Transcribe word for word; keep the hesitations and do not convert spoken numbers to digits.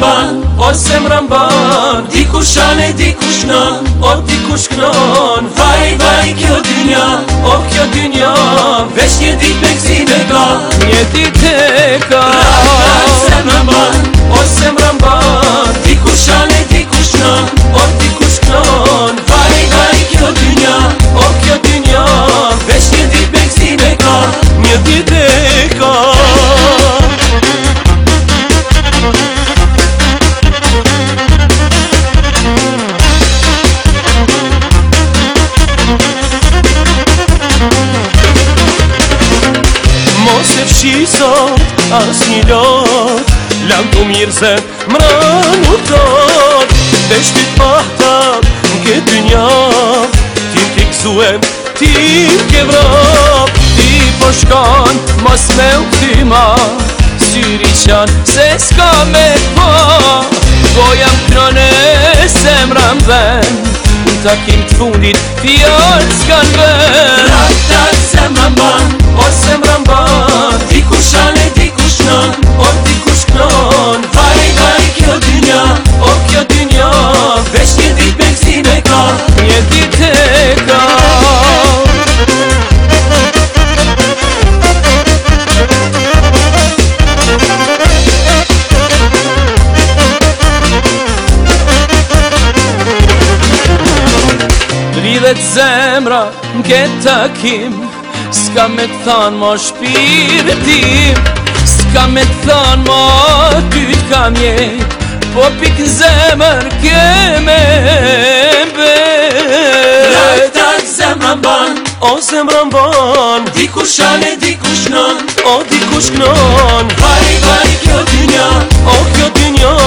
ban, o zemrën ban, dikush anë e dikush nën, o dikush kënon. Vaj, vaj, kjo dynja, o kjo dynja, veç një dit me kësi me ka, një dit e ka. Rak, zemrën ban, o zemrën ban, dikush anë e dikush nën, o dikush kënon. Vaj, vaj, kjo dynja, o kjo dynja, veç një dit me kësi me ka, një dit e ka. Mos e fshi sot as një lot, lam të mirë se mra nuk tot. Veç ty t'pahtat n'ke dynja, ti t'i kësuem, ti m'ke vrap. Ti po shkan, mos me u këtyma, syri qan se s'ka me t'pa. Po jam krone se mra m'ven, në takim t'fundit fjall s'kan ven. Rak, tak, zemrën ban, o zemrën ban, dikush anë e dikush nën, o dikush kënon. Vaj, vaj, kjo dynja, o kjo dynja, veç një dit me kësi me ka, një dit e ka. Lidhet zemra m'ke takim, s'ka me t'than ma shpirtim, s'ka me t'than ma ty t'kam jet, po pik zemër keme vet. Rak, tak, zemrën ban, O zemrën ban, dikush anë e dikush nën, o dikush kënon. vaj, vaj, kjo dynja, O kjo dynja,